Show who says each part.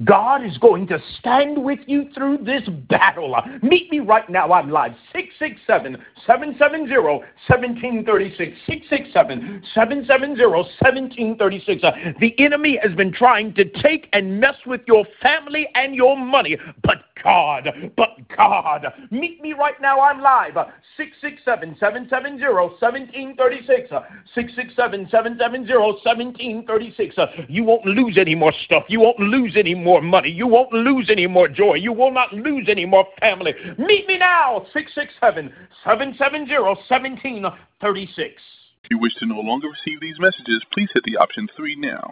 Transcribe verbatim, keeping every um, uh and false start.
Speaker 1: God is going to stand with you through this battle. Meet me right now. I'm live. six six seven, seven seven zero, one seven three six. six six seven, seven seven zero, one seven three six. Uh, the enemy has been trying to take and mess with your family and your money. But God, but God. Meet me right now. I'm live. Uh, six six seven, seven seven zero, one seven three six. Uh, six six seven, seven seven zero, one seven three six. Uh, you won't lose any more stuff. You won't lose any more money. You won't lose any more joy. You will not lose any more family. Meet me now. six six seven, seven seven zero, one seven three six.
Speaker 2: If you wish to no longer receive these messages, please hit the option three now.